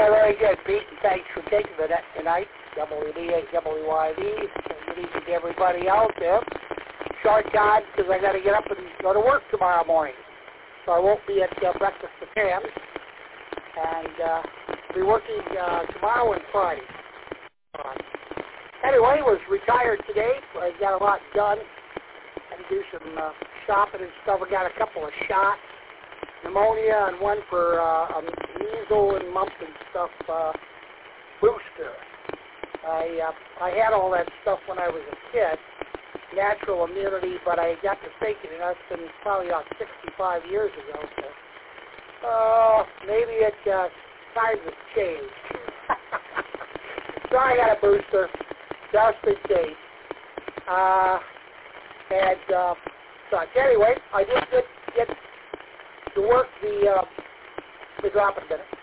Very good, Pete, and thanks for taking the net tonight. WD8WYD. Good evening to everybody out there. Short time because I got to get up and go to work tomorrow morning. So I won't be at breakfast with Pam. And be working tomorrow and Friday. Anyway, was retired today. I got a lot done. Had to do some shopping and stuff. I got a couple of shots. Pneumonia and one for measles and mumps and stuff booster. I had all that stuff when I was a kid, natural immunity, but I got to thinking, and that's been probably about 65 years ago. So, maybe it's times have changed. So I got a booster, just in case. And such. Anyway, I did get to work the drop in a minute.